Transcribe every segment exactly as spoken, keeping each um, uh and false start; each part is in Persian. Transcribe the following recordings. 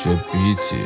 چه بیتی.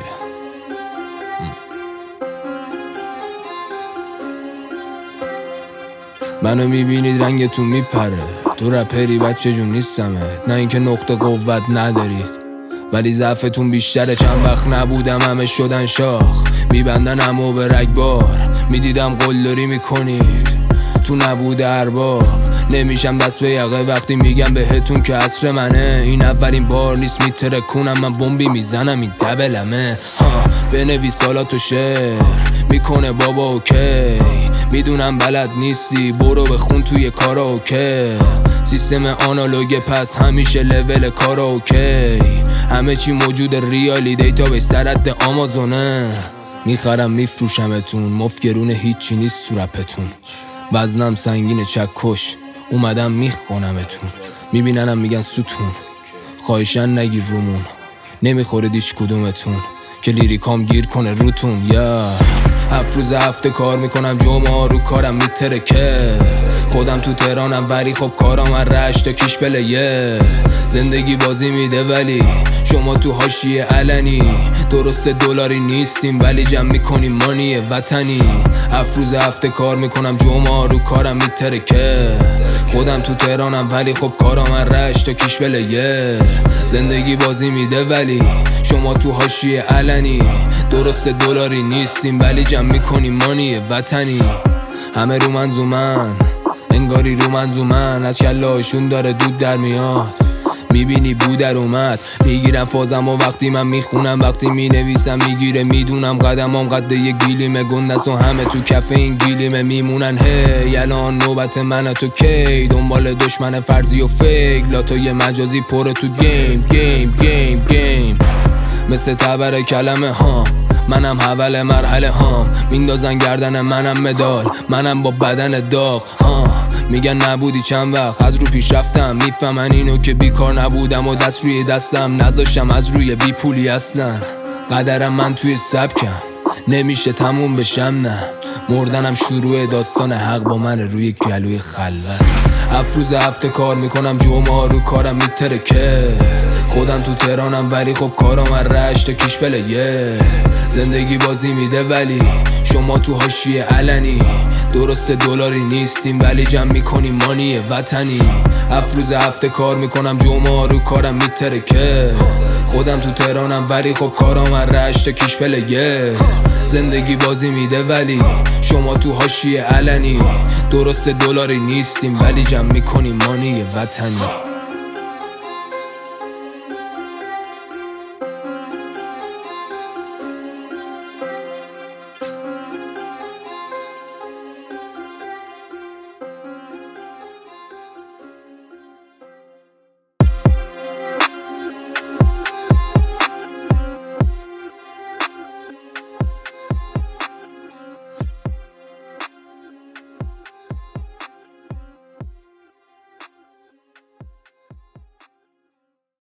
منو میبینید رنگتون میپره، تو رپری بچه جون نیستمه. نه اینکه نقطه قوت ندارید ولی ضعفتون بیشتره. چند وقت نبودم همه شدن شاخ، میبندن همو به رگبار. میدیدم قلدری میکنید تو نبوده ارباب. نمیشم دست به یقه وقتی میگم بهتون که عصر منه. این اولین بار نیست میترکونم، من بمبی میزنم این دبلمه. ها بنویس حالا تو شعر میکنه بابا اوکی. میدونم بلد نیستی برو بخون توی کارا اوکی. سیستم آنالوگه پس همیشه لول کارا اوکی. همه چی موجود ریالی دیتا به سرد آمازونه. میخرم میفروشمتون مفگرونه هیچی نیست تو رپتون. وزنم سنگین چکش اومدم میخونمتون. میبیننم میگن ستون خواهشن نگیر رومون. نمیخوره هیچ کدومتون که لیریکام گیر کنه روتون. یا هفت روز هفته کار میکنم جمعه رو کارم میترکه. خودم تو تهرانم ولی خب کارام هر رشت تا کیش بلیه. زندگی بازی میده ولی شما تو حاشیه علنی. درست دلاری نیستیم ولی جمع میکنیم مانی وطنی. هفت روز هفته کار میکنم جمعه رو کارم میترکه. خودم تو تهرانم ولی خب کارام هر رشت تا کیش بلیه. زندگی بازی میده ولی شما تو حاشیه علنی. درست دلاری نیستیم ولی جمع میکنیم مانی وطنی. همه رو منظومن انگاری رو منظومن. از کلهاشون داره دود در میاد. میبینی بودر اومد میگیرم فازم و وقتی من میخونم وقتی مینویسم میگیره. میدونم قدمام قد یک گیلیمه گندست و همه تو کف این گیلیمه میمونن. هی الان نوبت منه تو کی دنبال دشمن فرضی و فیک. لاتای مجازی پره تو گیم گیم گیم گیم مثل تبر کلمه ها. منم حول مرحله هام میندازن گردن منم مدال. منم با بدن داغ ها. میگن نبودی چند وقت از رو پیش رفتم. میفهمن اینو که بیکار نبودم و دست روی دستم نذاشتم از روی بی پولی هستن. قدرم من توی سبکم نمیشه تموم بشم نه. مردنم شروع داستان حق با من روی گلوی خلوت. هفت روز هفته کار میکنم جمعه رو کارم میترکه. خودم تو تهرانم ولی خب کارام هر رشت تا کیش بلیه. زندگی بازی میده ولی شما تو حاشیه علنی. درست دلاری نیستیم ولی جمع میکنیم مانی وطنی. هفت روز هفته کار میکنم جمعه رو کارم میترکه. خودم تو تهرانم ولی خب کارام هر رشت تا کیش بلیه. زندگی بازی میده ولی شما تو حاشیه علنی. درست دلاری نیستیم ولی جمع میکنیم مانی وطنی.